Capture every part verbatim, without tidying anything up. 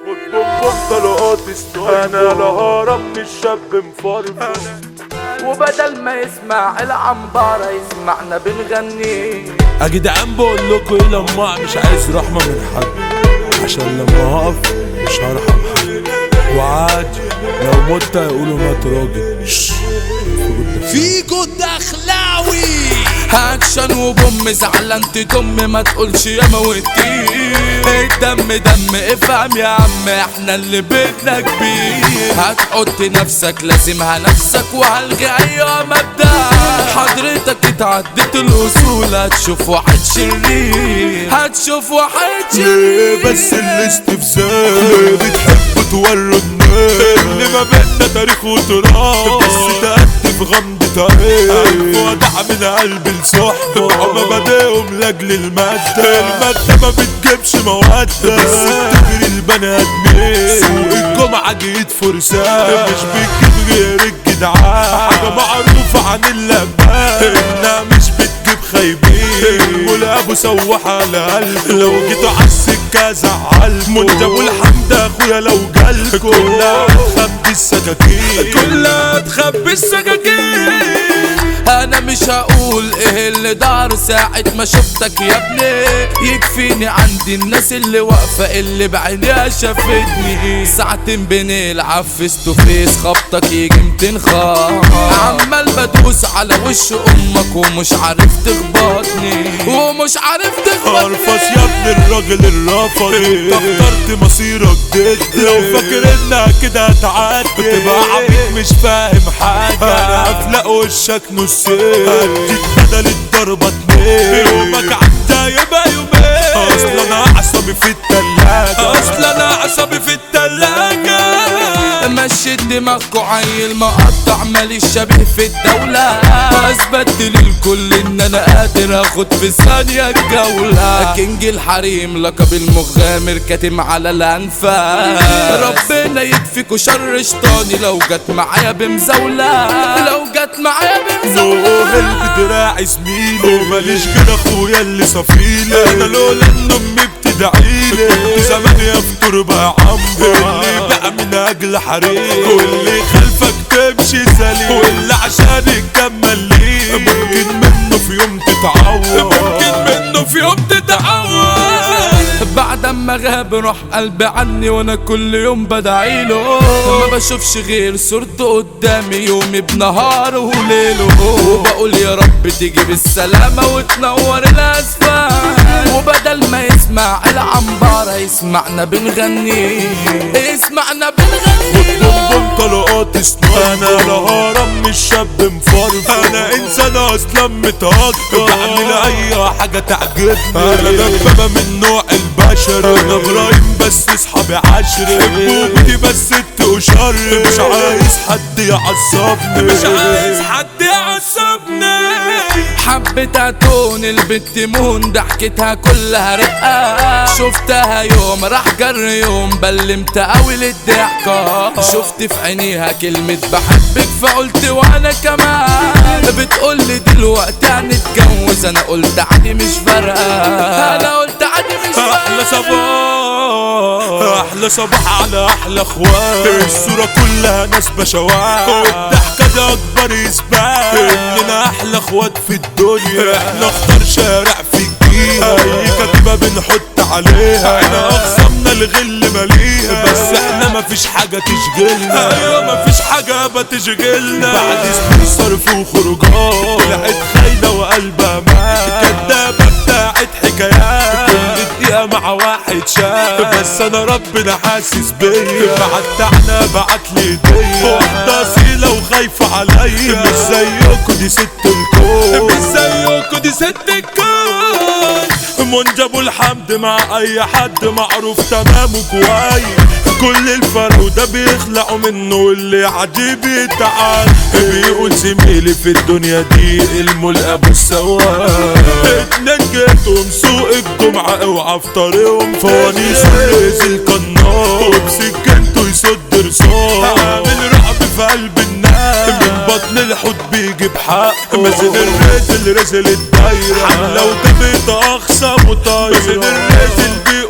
طلقات استوى انا لا هرب من الشاب مفرفر، وبدل ما يسمع العنبارة يسمعنا بنغني. يا جدعان بقول لكم ايه، لما مش عايز رحمه من حد، عشان لما هقف مش هرحم حد، وعادي لو مت هيقولوا مات راجل. فيجو الدخلاوي اكشن وبوم زعلان تضم ما تقولش يا موتي. الدم دم افهم يا عم احنا اللي بدنا كبير. هتحط نفسك لازمها نفسك وهلغي اي مبدأ. حضرتك اتعدت الاصول هتشوف واحد شرير، هتشوف واحد شرير. بس الاستفزاز بتحب تورد اللي ما بينا تاريخ وتراث، بس تأدي في غمضة عين وضع من قلب الصحبة مبادئهم لاجل المادة. المادة ما بتجيبش مودة بس بتجري البني ادمين. سوق الجمعة جيت فرسان مش بتجيب غير الجدعان، حاجة معروفة عن اللبان انها مش بتجيب خايبين. والابو سوح على قلبه لو جيتوا عالسكة زعلكوا. منتج والحمد اخويا لو جالكوا كلها تخبي السكاكين، كلها تخبي السكاكين. انا مش هقول ايه اللي دار ساعة ما شفتك يا ابني. يكفيني عندي الناس اللي واقفة اللي بعينيها شافتني. ساعتين بنلعب فيس تو فيس خبطك يجي ميتين خط. عمال بدوس على وش امك ومش عارف تخبطني، ومش عارف تخبطني. ارفص يا ابن الراجل الرفضي، اخترت مصيرك ضد. لو فاكر انها كده هتعدي تبقى عبيط مش فاهم حاجة. افلق وشك نصين هديك بدل الضربة اتنين. يومك عدى يبقى يومين. اصل انا عصبي في التلاجة، اصل انا عصبي في التلاجة. مشيت دماغكو عيل مقطع ماليش شبيه في الدولة. اثبت للكل ان انا قادر اخد في ثانية الجولة. كينج الحريم لقب المغامر كاتم على الانفاس. ربنا يكفيكوا شر شيطاني لو جت معايا بمزاولة، لو جت معايا بمزاولة. نوهل بدراعي زميلي وماليش غير اخويا اللي صفيلي. انا لولا ان امي بتدعيلي كنت زمان يا فطور بقى عمرو. اللي بقى من اجل حريم واللي خلفك تمشي سليم، واللي عشان يكمل ليه ممكن منه في يوم تتعور، ممكن منه في يوم تتعور. بعد اما غاب روح قلبي عني وانا كل يوم بدعيله. ما بشوفش غير صورته قدامي يومي بنهاره وليله. وبقول يا رب تيجي بالسلامة وتنور الاسفل. وبدل ما يسمع العنبارة يسمعنا بنغني، يسمعنا بنغني. بوم طلقات استوى انا لا هرب من الشاب مفرفر. انا انسان اصلا متهكر بعمل اي حاجة تعجبني. انا دبابة من نوع البشر، انا ابراهيم بس اصحابي عشرة. بوجودي بس ست وشر، مش عايز حد يعصبني، مش عايز حد يعصبني. حبيت اتون البت مون ضحكتها كلها رقة. شفتها يوم راح جر يوم بلمت قوي للضحكة. شفت في عينيها كلمة بحبك فقلت وانا كمان. بتقولي دلوقتي هنتجوز انا قلت عادي مش فارقة، انا قلت عادي مش فارقة. احلى صباح احلى صباح على احلى اخوات. الصورة كلها ناس بشوات والضحكة دي اكبر اثبات اننا احلى اخوات في الدنيا. احنا اختار شارع في الجيل اي كتيبة بنحط عليها. احنا اخصمنا الغل مليها بس احنا مفيش حاجة تشغلنا. ايوه مفيش حاجة بتشغلنا. بعد سنين صرف وخروجات طلعت خاينة وقلبها مات. كدابة بتاعت حكايات كل دقيقة مع واحد شاب. بس انا ربنا حاسس بيا بعتعنا بعتلي هدية. واحدة اصيلة وخايفة عليا مش زيكوا دي ست الكون، مش زيكوا دي ست الكون. منجب الحمد مع اي حد معروف تمامه كويس. كل الفرق ده بيخلعوا منه واللي عجيب يتعال. بيقول زميلي في الدنيا دي المول ابو السواق. اتنين جيتهم سوق الجمعة اوعى في طريقهم فوانيس ونزل قناص وبسكنته يسد رصاص. عامل رعب في قلب الناس من بطن الحوت بيجيب حق. مازن الرزل رزل الدايرة حملة وده بيتأخصم وطايرة. مازن الرزل بيقول له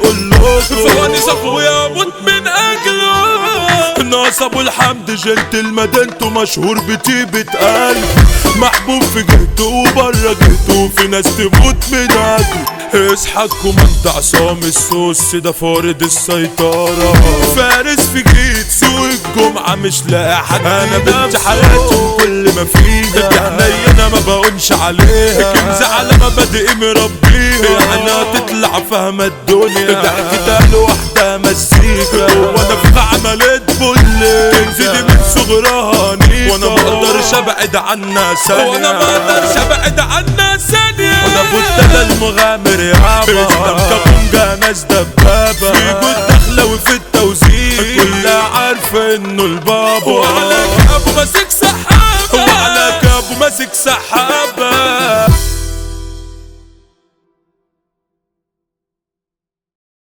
حبكم فوانيس اخويا موت من اجله ناقص ابو الحمد جنت المدينته مشهور بطيبة قلب محبوب في جهته وبره جهته في ناس تموت من اجله اصحى كوماندا عصام السوس ده فارض السيطرة فارس في جيت سوق الجمعة مش لاقي حد انا بنت حياتي وكل ما فيها حنينة ما بقولش عليها كنز على مبادئ مربيها يعني هتطلع فاهمة الدنيا ضحكتها لوحدها مزيكا وانا في عملت بولي كنز دي من صغرها نيكا وانا مقدرش ابعد عنها ثانية وانا مقدرش ابعد عنها ثانية وانا بوتلا المغامر يابا اسلام كابونجا ناس دبابة في جود داخلة وفي التوزيع كلها عارفة انه البابا وعلى كابو ماسك سحابة وعلى كابو ماسك سحابة